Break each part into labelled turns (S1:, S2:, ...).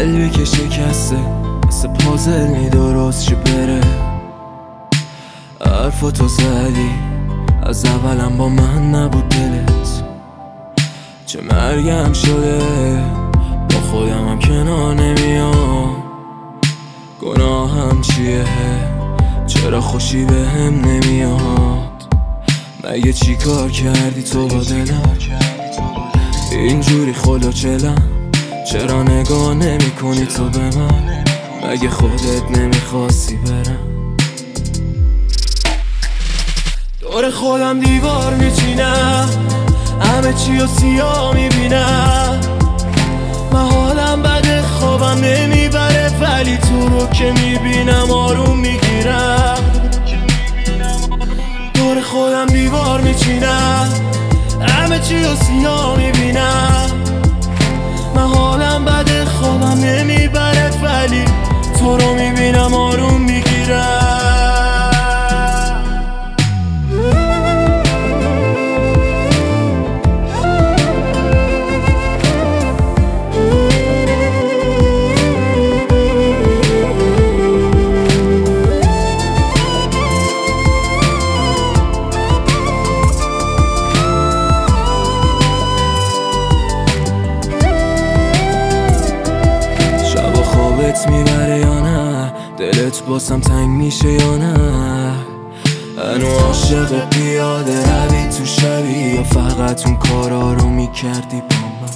S1: قلبی که شکسته مثل پازل نی درست چی بره. حرفاتو زدی از اولم با من نبود دلت، چه مرگم شده با خودم هم کنار نمیام. گناهم چیه؟ چرا خوشی به هم نمیاد؟ مگه چی کار کردی تو با دلم؟ اینجوری خلوچلم، چرا نگاه نمی کنی تو به من؟ مگه خودت نمیخواستی برم؟ دور خودم دیوار میچینم، همه چی و سیاه میبینم. من حالم بده خوابم نمیبره، ولی تو رو که میبینم آروم میگیرم. دور خودم دیوار میچینم، همه چی و سیاه میبینم. من حالم بده خوابم نمیبره، ولی تو رو میبینم آروم میگیرم. میبره یا نه؟ دلت باسم تنگ میشه یا نه؟ هنو عاشق پیاده روی تو شبی، یا فقط اون کارا رو میکردی با من؟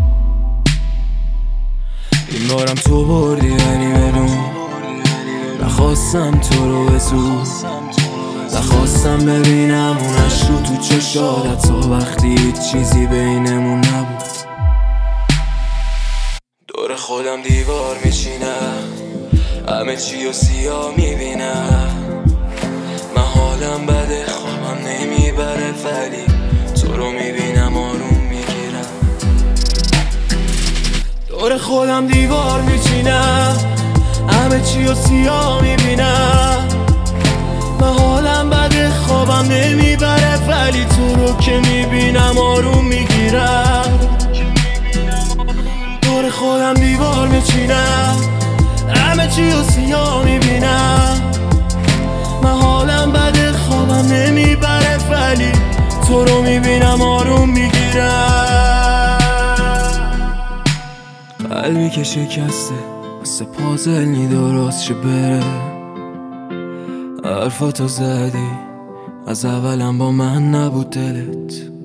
S1: این بارم تو بردی ولی بدون، نخواستم تو رو بزود، نخواستم ببینم اون عشق رو تو چشادت تا وقتی هیچ چیزی بینمون نبود. دور خودم دیوار میچینم، همه چی و سیاه میبینم. من حالم بده خوابم نمیبره، ولی تو رو میبینم آروم میگیرم. دور خودم دیوار میچینم، همه چی و سیاه میبینم. من حالم بده خوابم نمیبره، ولی تو رو که میبینم آروم میگیرم. دور خودم دیوار میچینم، همه چی و سیاه میبینم. من حالم بده خوابم نمیبره، ولی تو رو میبینم آروم میگیرم. قلبی که شکسته مثل پازل نی درست چه بره. حرفاتو زدی از اولم با من نبود دلت،